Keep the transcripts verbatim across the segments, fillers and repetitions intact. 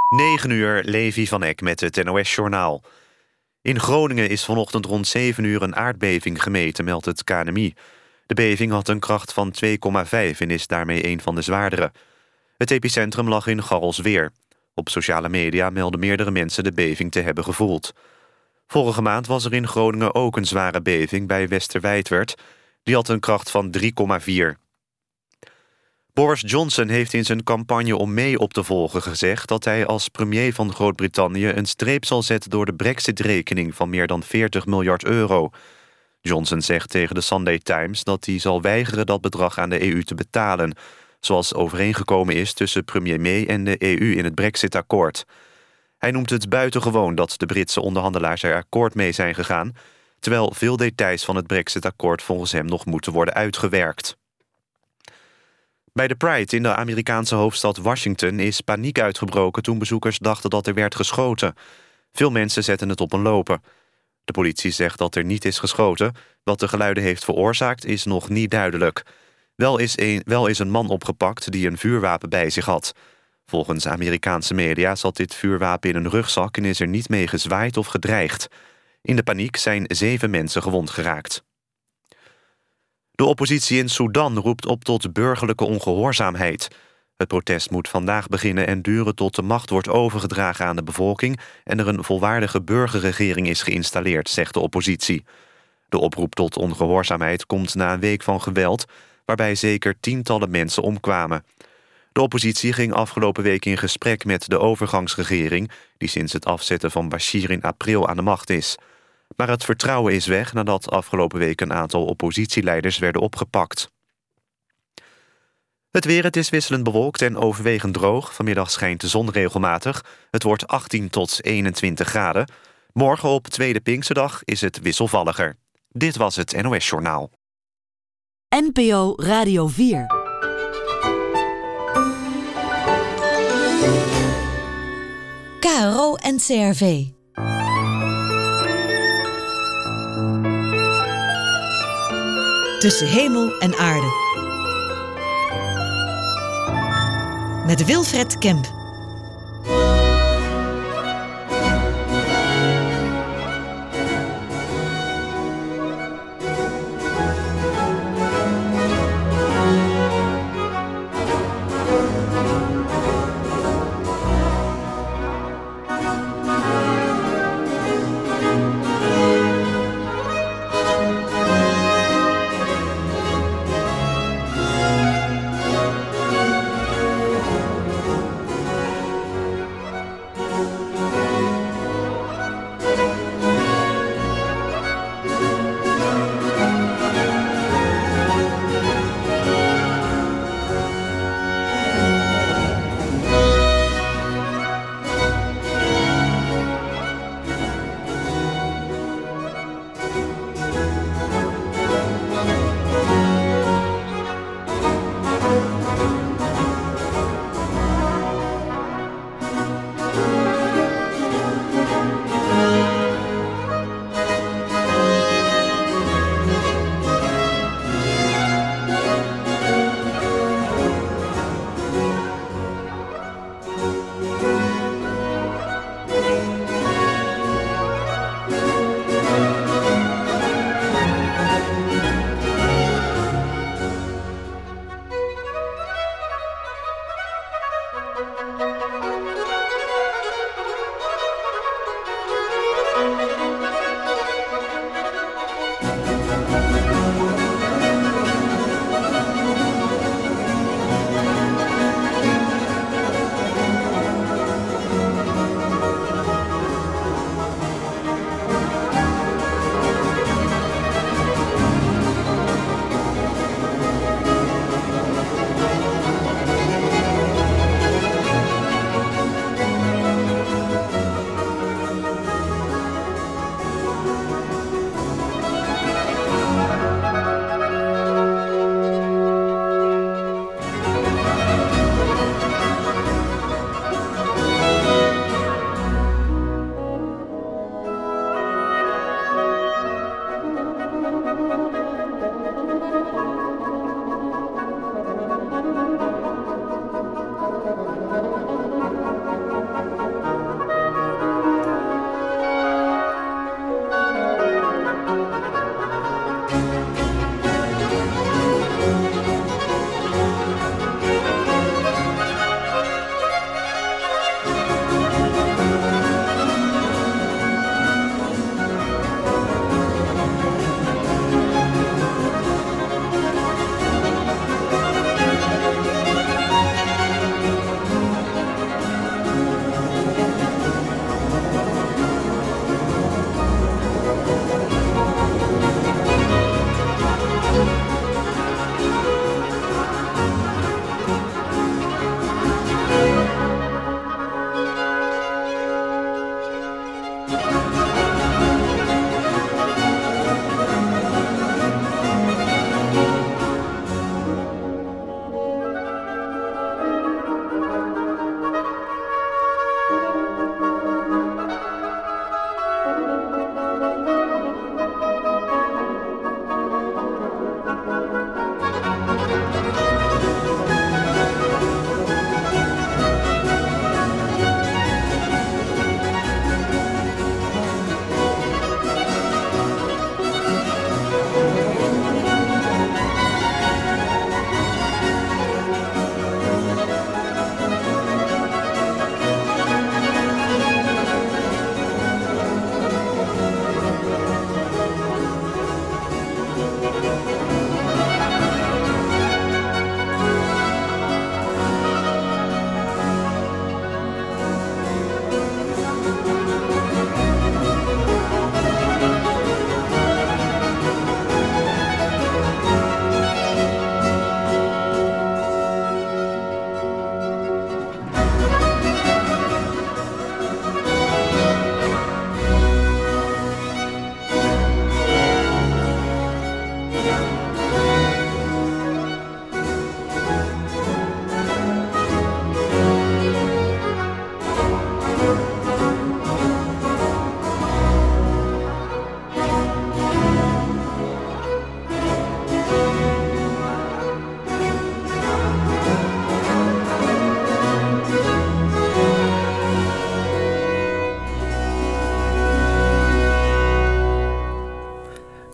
negen uur, Levi van Eck met het N O S-journaal. In Groningen is vanochtend rond zeven uur een aardbeving gemeten, meldt het K N M I. De beving had een kracht van twee komma vijf en is daarmee een van de zwaardere. Het epicentrum lag in Garrelsweer. Op sociale media melden meerdere mensen de beving te hebben gevoeld. Vorige maand was er in Groningen ook een zware beving bij Westerwijtwerd. Die had een kracht van drie komma vier. Boris Johnson heeft in zijn campagne om mee op te volgen gezegd dat hij als premier van Groot-Brittannië een streep zal zetten door de Brexit-rekening van meer dan veertig miljard euro. Johnson zegt tegen de Sunday Times dat hij zal weigeren dat bedrag aan de E U te betalen, zoals overeengekomen is tussen premier May en de E U in het Brexit-akkoord. Hij noemt het buitengewoon dat de Britse onderhandelaars er akkoord mee zijn gegaan, terwijl veel details van het Brexit-akkoord volgens hem nog moeten worden uitgewerkt. Bij de Pride in de Amerikaanse hoofdstad Washington is paniek uitgebroken toen bezoekers dachten dat er werd geschoten. Veel mensen zetten het op een lopen. De politie zegt dat er niet is geschoten. Wat de geluiden heeft veroorzaakt is nog niet duidelijk. Wel is een, wel is een man opgepakt die een vuurwapen bij zich had. Volgens Amerikaanse media zat dit vuurwapen in een rugzak en is er niet mee gezwaaid of gedreigd. In de paniek zijn zeven mensen gewond geraakt. De oppositie in Sudan roept op tot burgerlijke ongehoorzaamheid. Het protest moet vandaag beginnen en duren tot de macht wordt overgedragen aan de bevolking en er een volwaardige burgerregering is geïnstalleerd, zegt de oppositie. De oproep tot ongehoorzaamheid komt na een week van geweld, waarbij zeker tientallen mensen omkwamen. De oppositie ging afgelopen week in gesprek met de overgangsregering, die sinds het afzetten van Bashir in april aan de macht is. Maar het vertrouwen is weg nadat afgelopen week een aantal oppositieleiders werden opgepakt. Het weer, het is wisselend bewolkt en overwegend droog. Vanmiddag schijnt de zon regelmatig. Het wordt achttien tot eenentwintig graden. Morgen op tweede Pinksterdag is het wisselvalliger. Dit was het N O S-journaal. N P O Radio vier. K R O en C R V. Tussen hemel en aarde. Met Wilfred Kemp.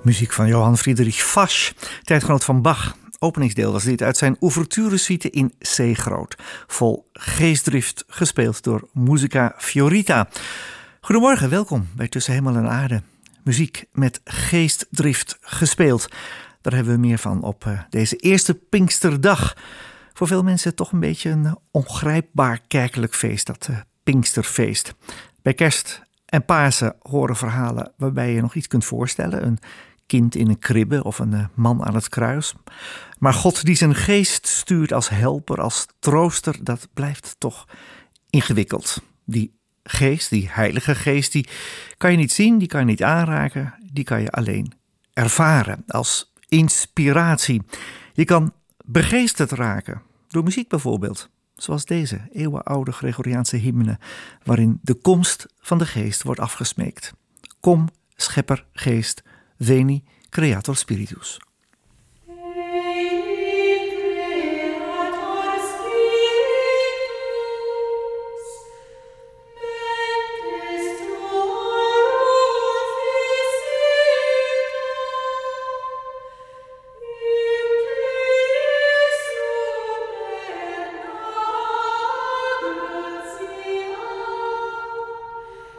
Muziek van Johann Friedrich Fasch, tijdgenoot van Bach. Openingsdeel was dit uit zijn ouverturesuite in C groot. Vol geestdrift, gespeeld door Musica Fiorita. Goedemorgen, welkom bij Tussen Hemel en Aarde. Muziek met geestdrift gespeeld. Daar hebben we meer van op uh, deze eerste Pinksterdag. Voor veel mensen toch een beetje een ongrijpbaar kerkelijk feest, dat uh, Pinksterfeest. Bij kerst en Pasen horen verhalen waarbij je nog iets kunt voorstellen. Een kind in een kribbe of een uh, man aan het kruis. Maar God die zijn geest stuurt als helper, als trooster, dat blijft toch ingewikkeld. Die geest, die heilige geest, die kan je niet zien, die kan je niet aanraken. Die kan je alleen ervaren als inspiratie. Je kan begeesterd raken, door muziek bijvoorbeeld. Zoals deze eeuwenoude Gregoriaanse hymne, waarin de komst van de geest wordt afgesmeekt. Kom, schepper, geest, veni, creator spiritus.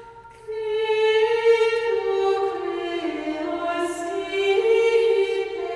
Creator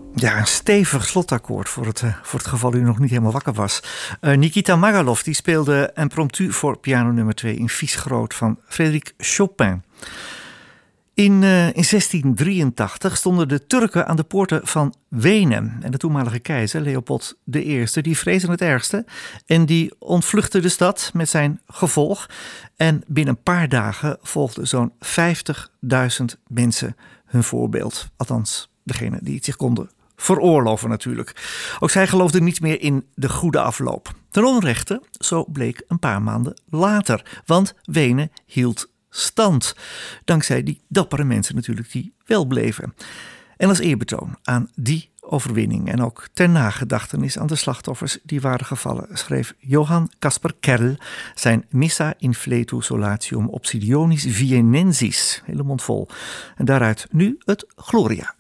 Ja, een stevig slotakkoord voor het, uh, voor het geval u nog niet helemaal wakker was. Uh, Nikita Magalov die speelde impromptu voor piano nummer twee in Viesgroot van Frédéric Chopin. In, uh, in zestien drieëntachtig stonden de Turken aan de poorten van Wenen. En de toenmalige keizer, Leopold de Eerste, die vreesde het ergste. En die ontvluchtte de stad met zijn gevolg. En binnen een paar dagen volgden zo'n vijftigduizend mensen hun voorbeeld. Althans, degene die het zich konden veroorloven natuurlijk. Ook zij geloofden niet meer in de goede afloop. Ten onrechte, zo bleek een paar maanden later. Want Wenen hield stand. Dankzij die dappere mensen natuurlijk die wel bleven. En als eerbetoon aan die overwinning en ook ter nagedachtenis aan de slachtoffers die waren gevallen, schreef Johann Caspar Kerl zijn Missa in Fletu Solatium Obsidionis Vienensis, hele mond vol. En daaruit nu het Gloria.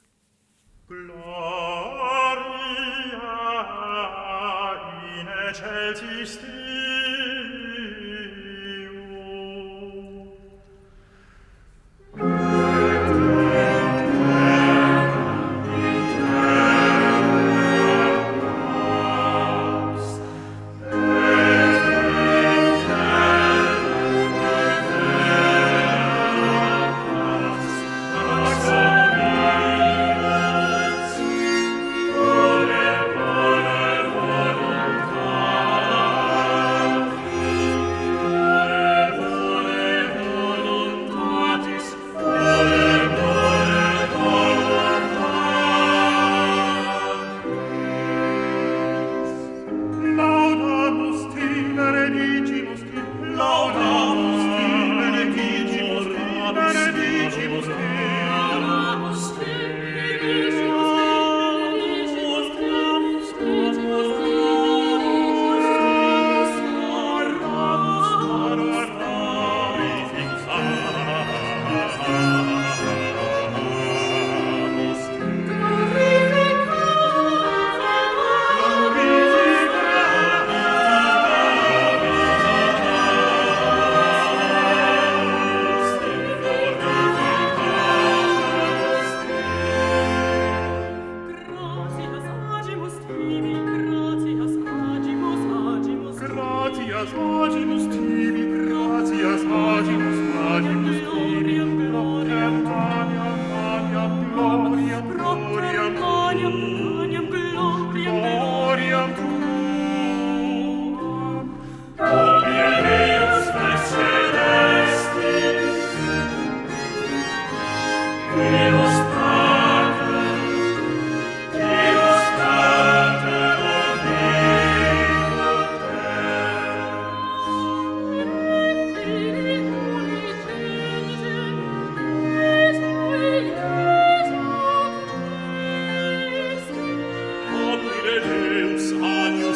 Deus,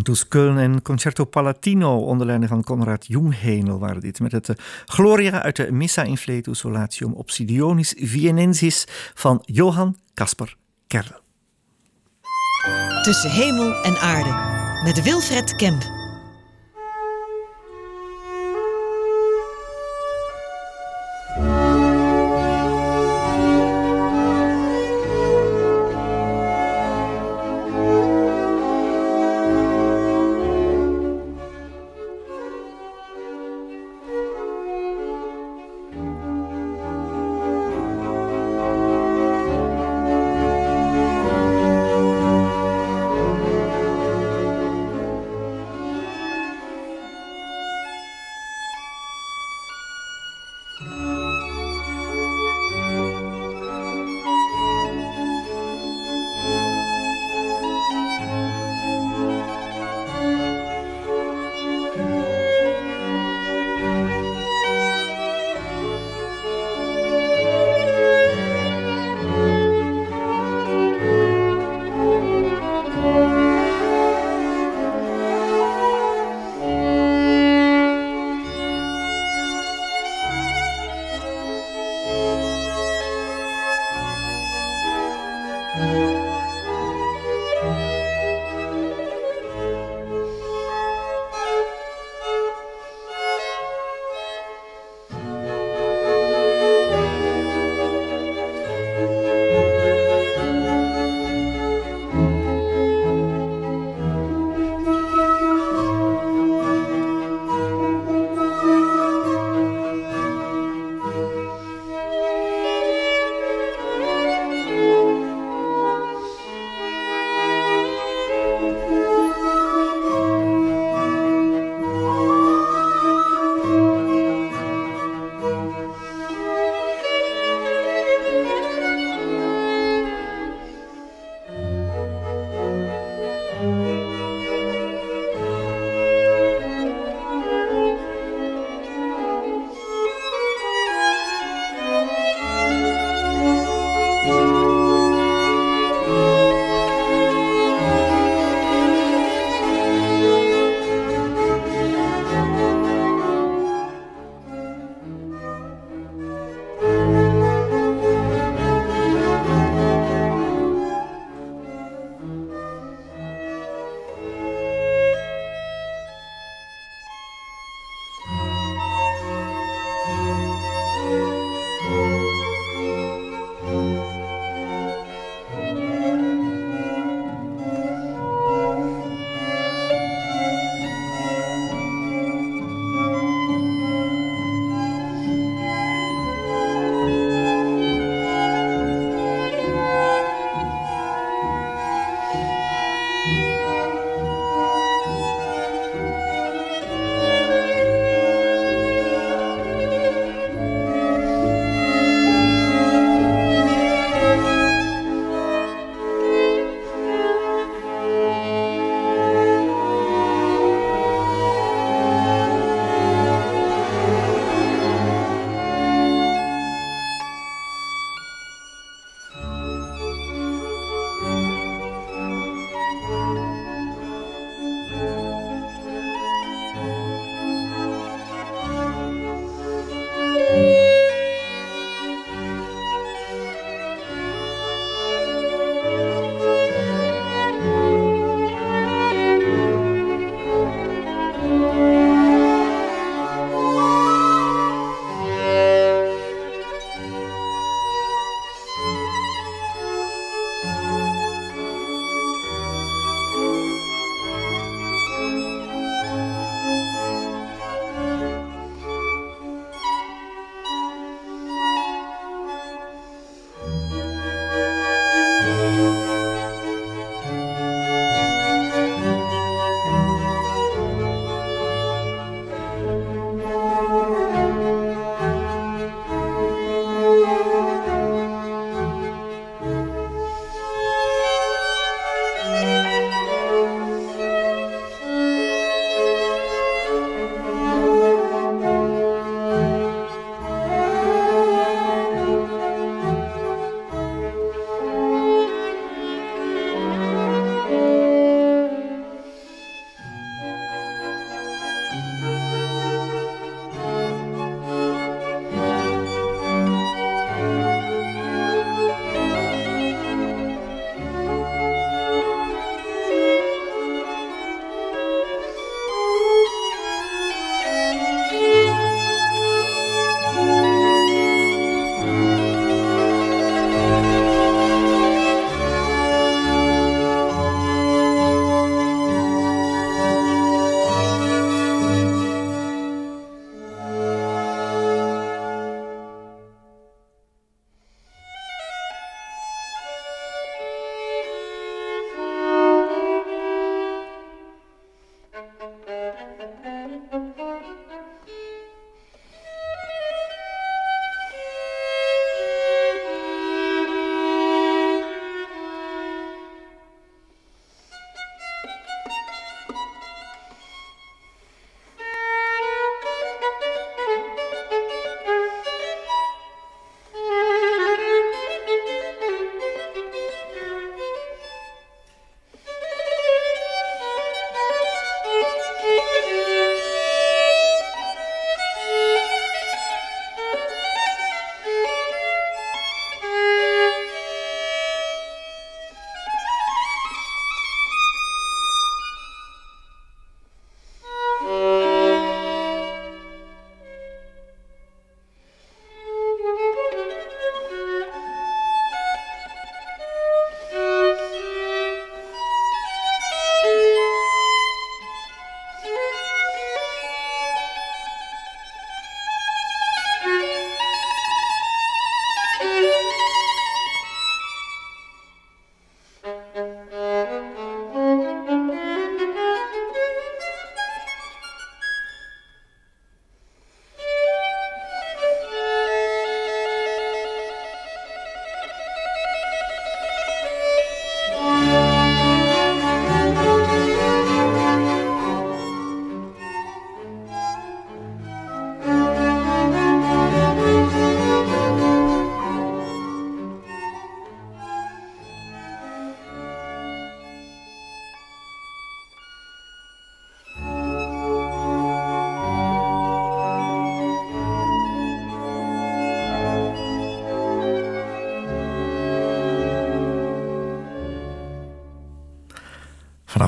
Cantus Köln en Concerto Palatino onder leiding van Konrad Jungheinl waren dit. Met het uh, Gloria uit de Missa in Fletu Solatium Obsidionis Vienensis van Johann Caspar Kerl. Tussen hemel en aarde met Wilfred Kemp.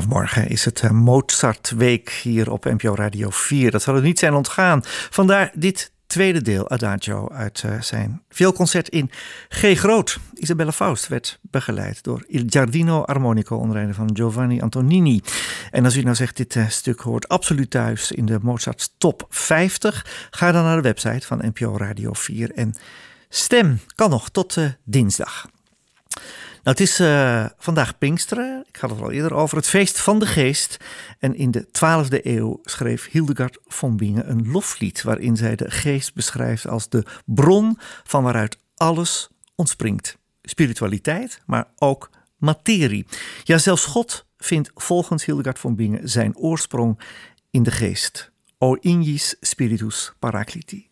Vanaf morgen is het Mozart-week hier op N P O Radio vier. Dat zal er niet zijn ontgaan. Vandaar dit tweede deel Adagio uit uh, zijn vioolconcert in G groot. Isabelle Faust werd begeleid door Il Giardino Armonico onder leiding van Giovanni Antonini. En als u nou zegt, dit uh, stuk hoort absoluut thuis in de Mozart Top vijftig, ga dan naar de website van N P O Radio vier en stem. Kan nog tot uh, dinsdag. Nou, het is uh, vandaag Pinksteren. Ik had het al eerder over het feest van de geest. En in de twaalfde eeuw schreef Hildegard von Bingen een loflied waarin zij de geest beschrijft als de bron van waaruit alles ontspringt. Spiritualiteit, maar ook materie. Ja, zelfs God vindt volgens Hildegard von Bingen zijn oorsprong in de geest. O ignis spiritus paracliti.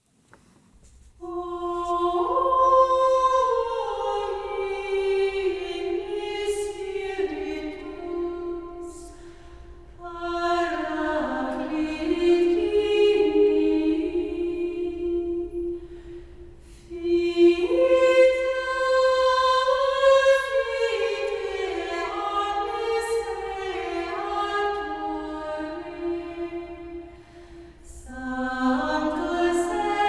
Sanctus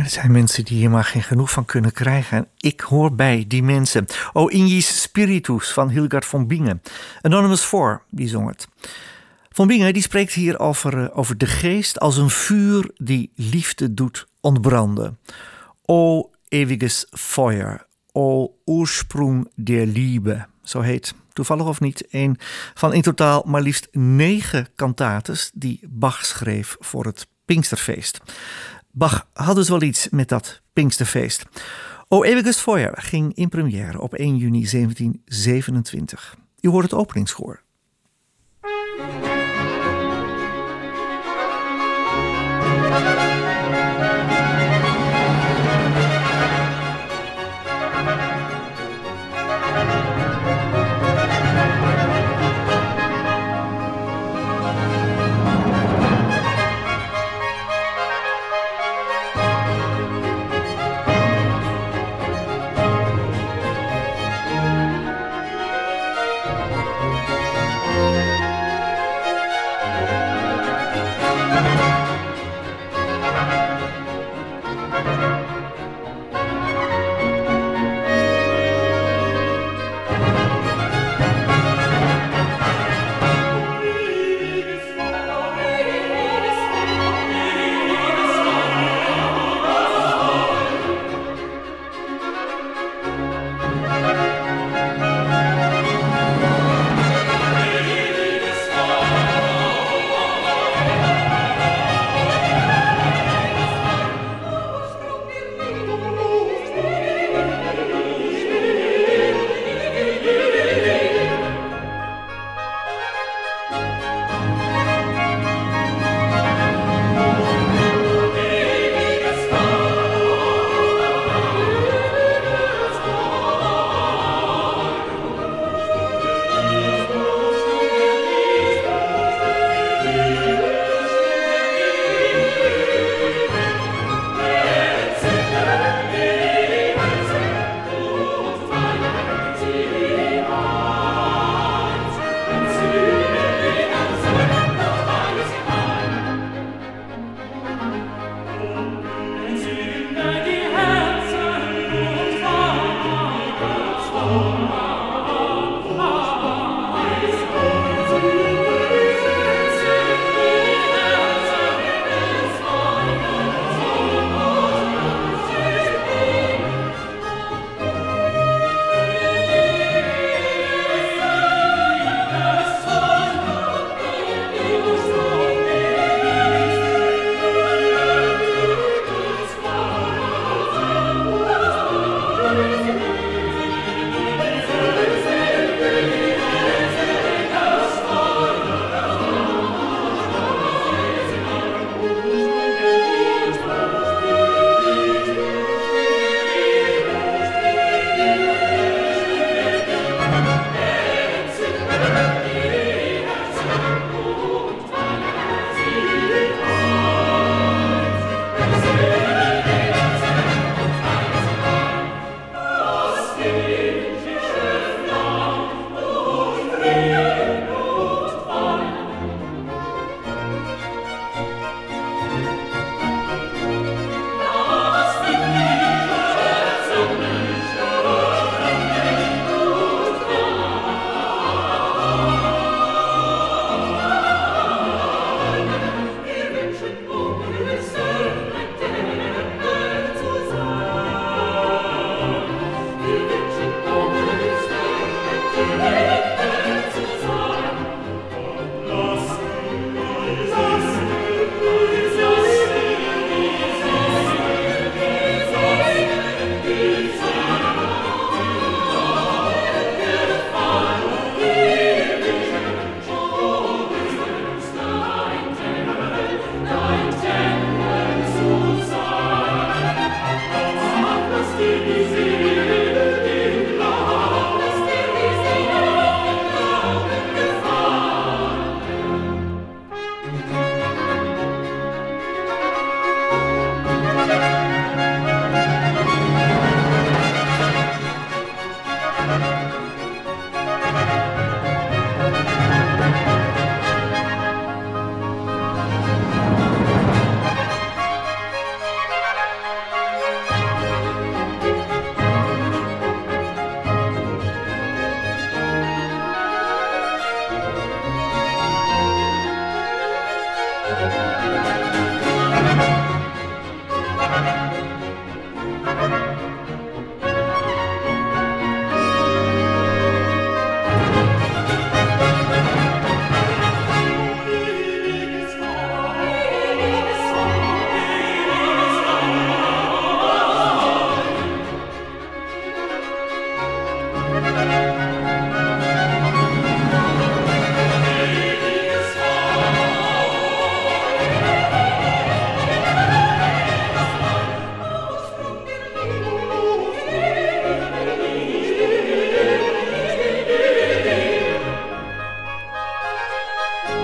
Er zijn mensen die hier maar geen genoeg van kunnen krijgen. En ik hoor bij die mensen. O Ignis Spiritus van Hildegard von Bingen. Anonymous four, die zong het. Von Bingen die spreekt hier over, over de geest als een vuur die liefde doet ontbranden. O ewiges Feuer, o Ursprung der Liebe. Zo heet, toevallig of niet, een van in totaal maar liefst negen kantates die Bach schreef voor het Pinksterfeest. Bach had dus wel iets met dat Pinksterfeest. O ewiges Feuer ging in première op één juni zeventien zevenentwintig. U hoort het openingskoor.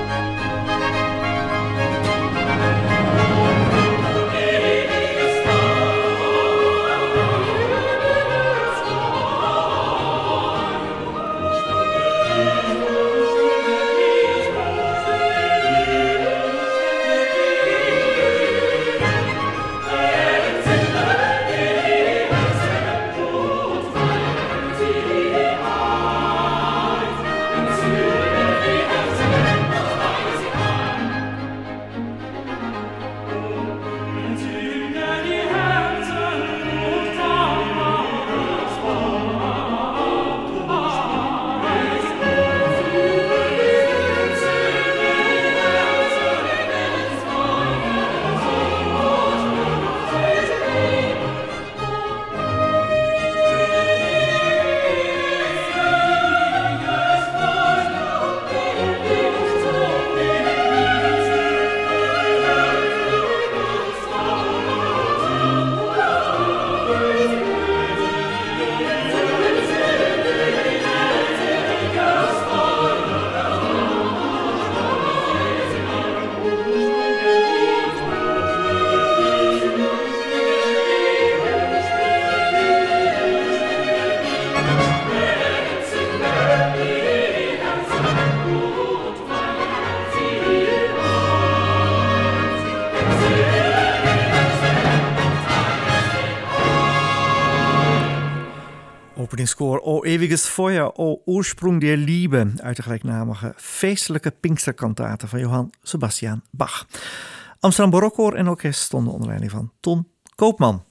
Openingskoor O ewiges Feuer, O Ursprung der Liebe uit de gelijknamige feestelijke Pinksterkantate van Johann Sebastian Bach. Amsterdam Barokkoor en Orkest stonden onder leiding van Ton Koopman.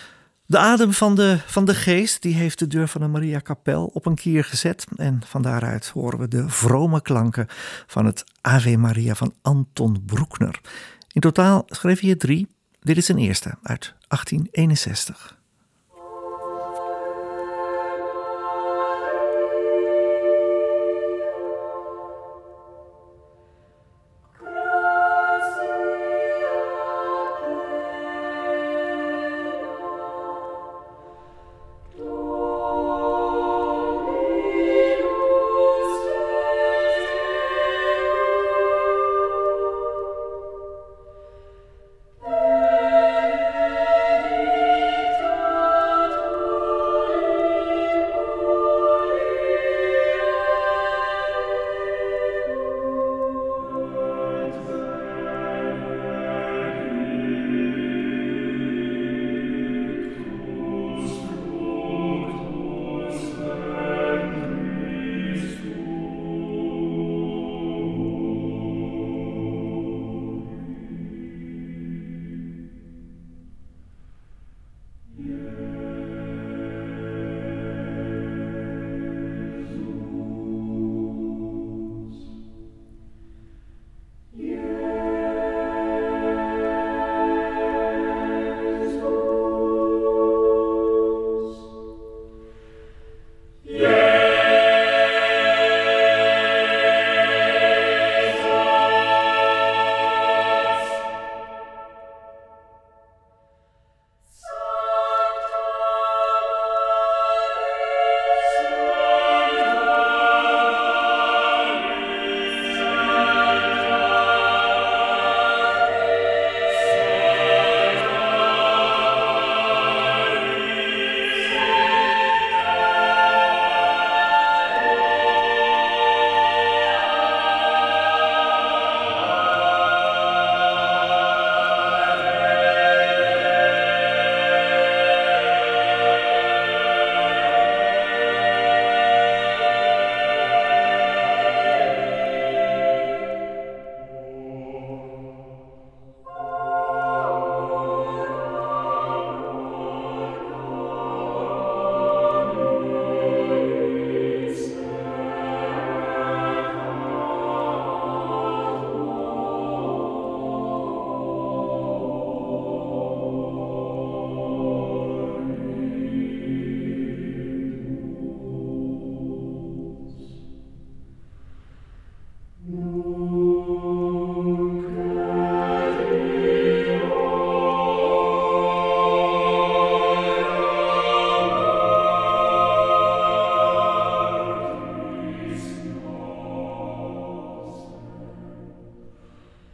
De adem van de, van de geest die heeft de deur van de Mariakapel op een kier gezet en van daaruit horen we de vrome klanken van het Ave Maria van Anton Bruckner. In totaal schreef hij er drie. Dit is een eerste uit achttien eenenzestig.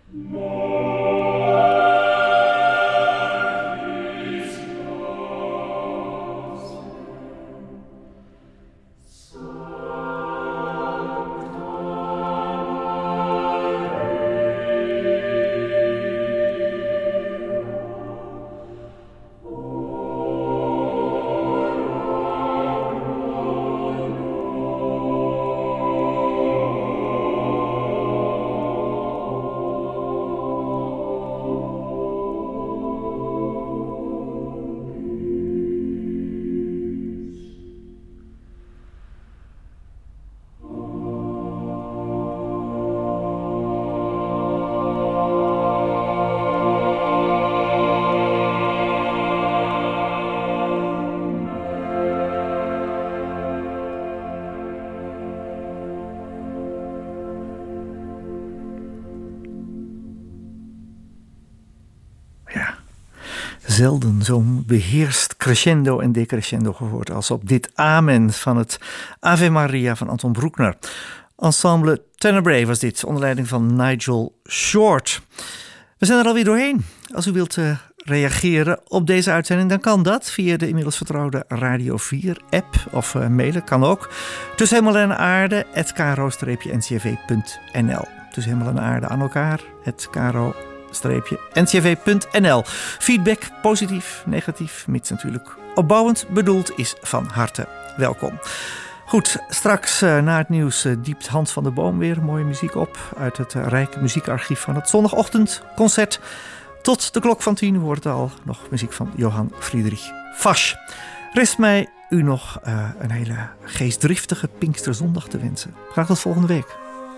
Zelden zo'n beheerst crescendo en decrescendo gehoord als op dit Amen van het Ave Maria van Anton Bruckner. Ensemble Tenebrae was dit, onder leiding van Nigel Short. We zijn er alweer doorheen. Als u wilt uh, reageren op deze uitzending, dan kan dat via de inmiddels vertrouwde Radio vier app of uh, mailen, kan ook. Tussen hemel en aarde, at karo n c v punt n l. Tussen hemel en aarde aan elkaar, at karo n c v punt n l. Feedback, positief, negatief, mits natuurlijk opbouwend bedoeld, is van harte welkom. Goed, straks uh, na het nieuws uh, diept Hans van der Boom weer mooie muziek op uit het uh, rijke muziekarchief van het zondagochtendconcert. Tot de klok van tien wordt al nog muziek van Johann Friedrich Fasch. Rest mij u nog uh, een hele geestdriftige Pinksterzondag te wensen. Graag tot volgende week.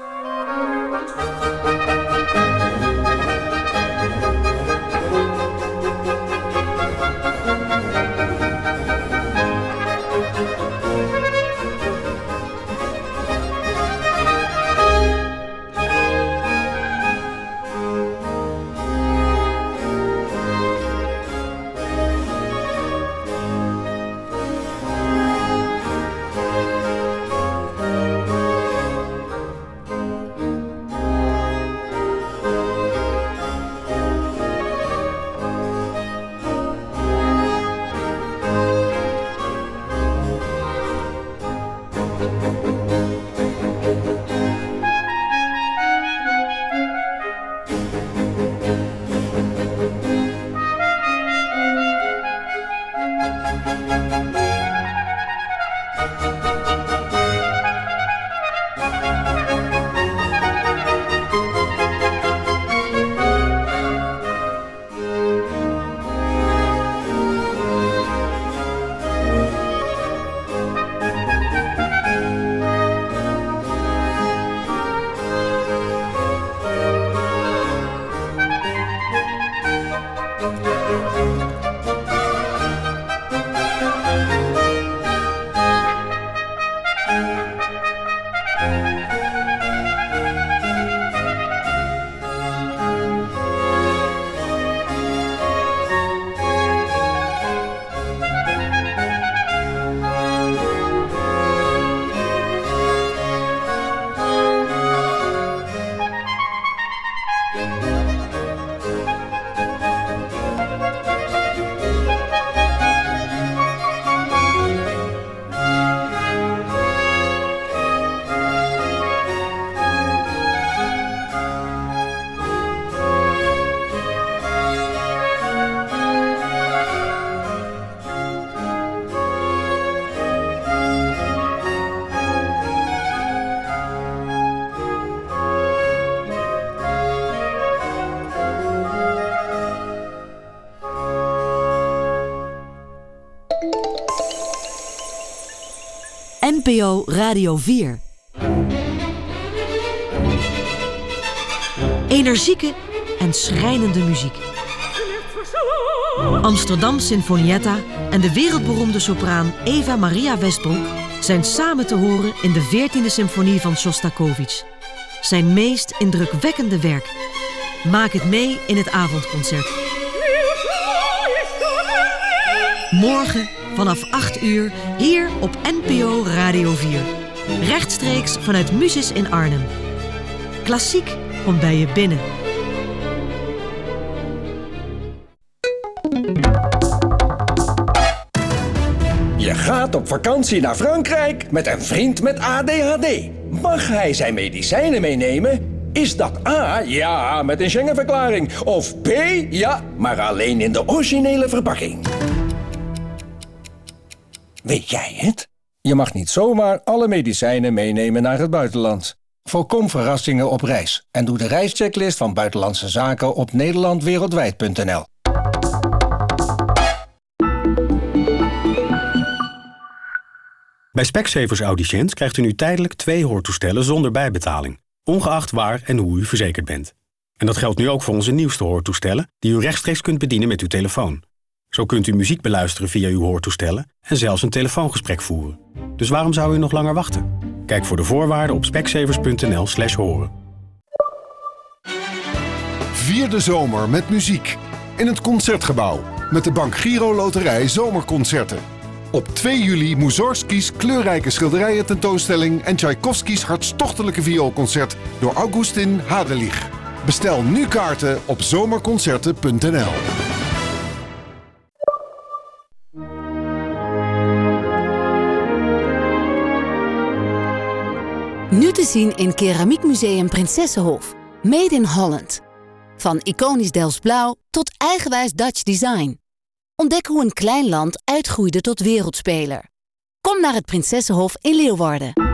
N P O Radio vier. Energieke en schrijnende muziek. Amsterdam Sinfonietta en de wereldberoemde sopraan Eva Maria Westbroek zijn samen te horen in de veertiende symfonie van Sjostakovich. Zijn meest indrukwekkende werk. Maak het mee in het avondconcert. Morgen vanaf acht uur hier op N P O Radio vier. Rechtstreeks vanuit Musis in Arnhem. Klassiek komt bij je binnen. gaat op vakantie naar Frankrijk met een vriend met A D H D. Mag hij zijn medicijnen meenemen? Is dat A, ja, met een Schengen-verklaring? Of B, ja, maar alleen in de originele verpakking? Weet jij het? Je mag niet zomaar alle medicijnen meenemen naar het buitenland. Voorkom verrassingen op reis en doe de reischecklist van Buitenlandse Zaken op nederlandwereldwijd punt n l. Bij Specsavers Audiciënt krijgt u nu tijdelijk twee hoortoestellen zonder bijbetaling, ongeacht waar en hoe u verzekerd bent. En dat geldt nu ook voor onze nieuwste hoortoestellen, die u rechtstreeks kunt bedienen met uw telefoon. Zo kunt u muziek beluisteren via uw hoortoestellen en zelfs een telefoongesprek voeren. Dus waarom zou u nog langer wachten? Kijk voor de voorwaarden op specsavers punt n l slash horen. Vier de zomer met muziek in het Concertgebouw met de Bank Giro Loterij Zomerconcerten. Op twee juli Mussorgskis kleurrijke schilderijen tentoonstelling en Tchaikovskis hartstochtelijke vioolconcert door Augustin Hadelich. Bestel nu kaarten op zomerconcerten punt n l. Nu te zien in Keramiekmuseum Prinsessenhof. Made in Holland. Van iconisch Delfts blauw tot eigenwijs Dutch design. Ontdek hoe een klein land uitgroeide tot wereldspeler. Kom naar het Prinsessenhof in Leeuwarden.